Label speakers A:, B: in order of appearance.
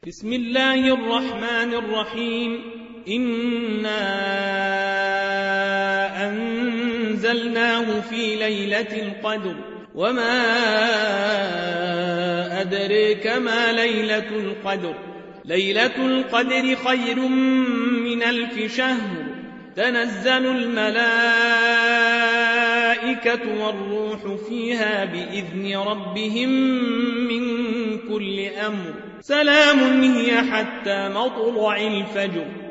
A: بسم الله الرحمن الرحيم. إنا أنزلناه في ليلة القدر وما أدريك ما ليلة القدر. ليلة القدر خير من 1000 شهر. تنزل الملائكة والروح فيها بإذن ربهم من كل أمر. سلام هي حتى مطلع الفجر.